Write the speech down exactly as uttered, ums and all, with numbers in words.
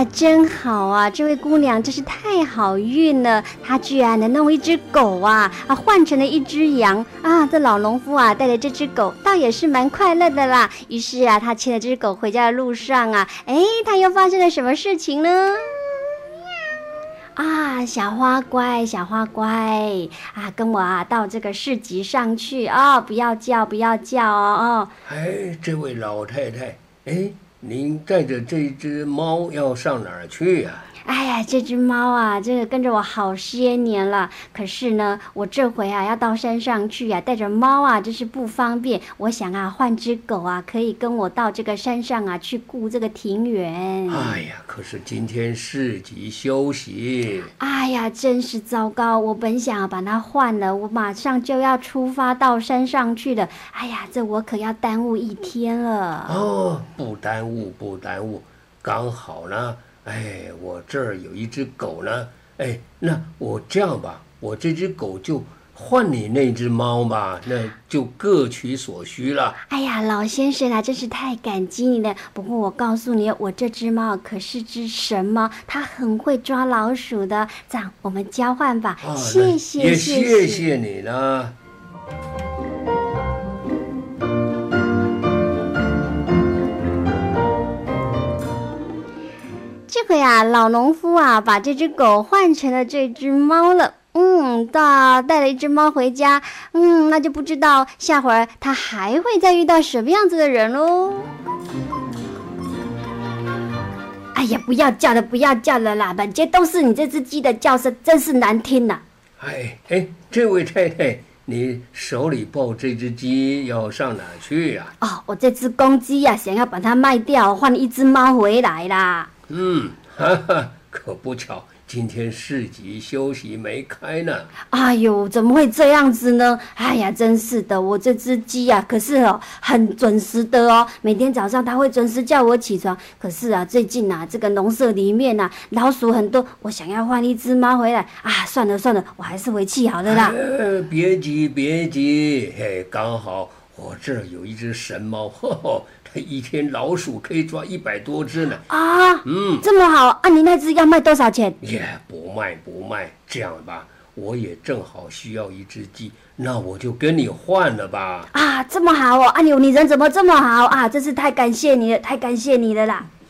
呀，真好啊！这位姑娘真是太好运了，她居然能弄一只狗啊啊换成了一只羊啊！这老农夫啊带着这只狗，倒也是蛮快乐的啦。于是啊，他牵着这只狗回家的路上啊，哎，他又发生了什么事情呢？啊，小花乖，小花乖啊，跟我啊到这个市集上去哦，不要叫，不要叫哦哦。 哎，这位老太太，哎，您带着这只猫要上哪儿去呀、啊？ 哎呀，这只猫啊，这个跟着我好些年了。可是呢，我这回啊要到山上去啊，带着猫啊，真是不方便。我想啊，换只狗啊，可以跟我到这个山上啊去顾这个庭园。 哎呀，可是今天市集休息。 哎呀，真是糟糕！我本想把它换了，我马上就要出发到山上去了。哎呀，这我可要耽误一天了。 哦，不耽误，不耽误，刚好呢。哎，我这儿有一只狗呢。哎，那我这样吧，我这只狗就换你那只猫吧，那就各取所需了。 哎呀，老先生啊，真是太感激你了。不过我告诉你，我这只猫可是只神猫，它很会抓老鼠的。这样，我们交换吧。 啊、 谢谢， 也谢谢你呢。 这回啊，老农夫啊，把这只狗换成了这只猫了。嗯，带带了一只猫回家。嗯，那就不知道下回儿他还会再遇到什么样子的人喽。哎呀，不要叫了，不要叫了啦！满街都是你这只鸡的叫声，真是难听呐、 啊！哎哎，这位太太，你手里抱这只鸡要上哪去呀、 啊？哦，我这只公鸡呀、啊，想要把它卖掉，换一只猫回来啦。 嗯，哈哈，可不巧，今天市集休息没开呢。 哎呦，怎么会这样子呢？哎呀，真是的，我这只鸡啊，可是哦很准时的哦，每天早上它会准时叫我起床。可是啊，最近啊，这个农舍里面啊，老鼠很多，我想要换一只猫回来啊，算了算了，我还是回去好了啦。 呃，别急别急，嘿，刚好我这儿有一只神猫，呵呵。一天老鼠可以抓一百多只呢！ 啊， 嗯， 这么好啊！你那只要卖多少钱？ 也不卖不卖，这样吧，我也正好需要一只鸡，那我就跟你换了吧。 啊，这么好哦！啊，你你人怎么这么好啊？真是太感谢你了，太感谢你了啦！